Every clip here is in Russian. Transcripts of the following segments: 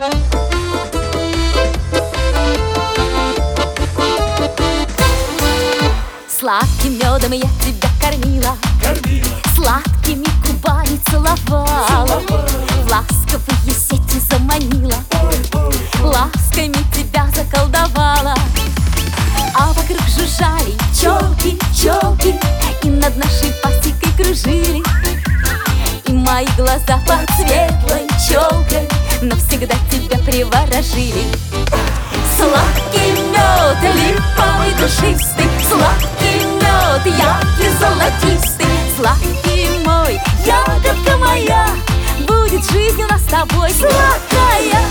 Сладким медом я тебя кормила, сладкими губами целовала, в ласковые сети заманила, ласками тебя заколдовала. А вокруг жужжали пчелки, пчелки, и над нашей пасекой кружили. И мои глаза под светлой челкой навсегда тебя приворожили. Сладкий мед, липовый, душистый, сладкий мед, яркий, золотистый, сладкий мой, ягодка моя, будет жизнь у нас с тобой сладкая.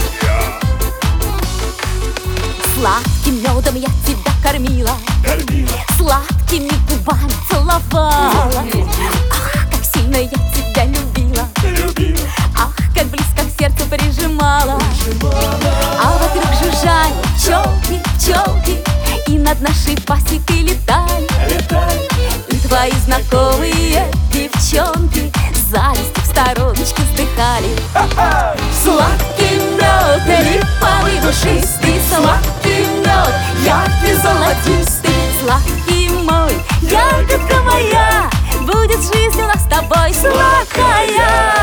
Сладким медом я тебя кормила, сладкими губами целовала. Ах, как сильно я тебя любила, ах, как близко к сердцу прижимала. А вокруг жужжали пчелки, пчелки, и над нашей пасекой летали. И твои знакомые девчонки за листик в стороночке вздыхали. Сладкий мед, липовый, душистый, сладкий мед, яркий, золотистый, сладкий мой, ягодка моя, будет жизнь у нас с тобой сладкая.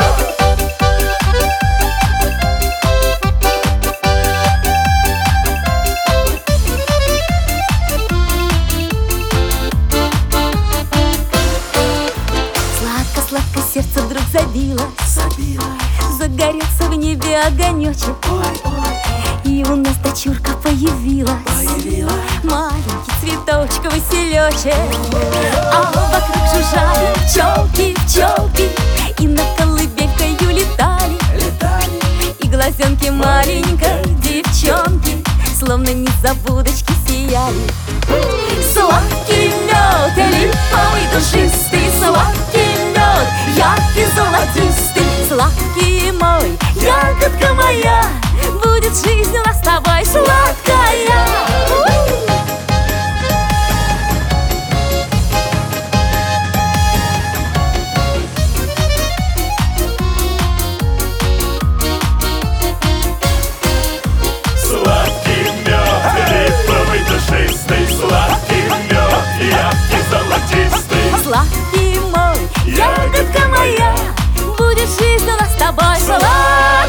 Сладко сердце вдруг забилось, загорелся в небе огонечек, и у нас дочурка появилась, маленький цветочек, василечек. А вокруг жужжали пчелки, пчелки, и над колыбелькою летали. И глазенки маленькой девчонки словно незабудочки сияли. Сладкий мед, липовый, душистый, сладкий мед, яркий, золотистый, сладкий мой, ягодка моя, будет жизнь у нас с тобой сладкая. Сладкий мед, липовый, душистый, сладкий мед, яркий, золотистый, сладкий мой, ягодка моя, будет жизнь у нас с тобой сладкая.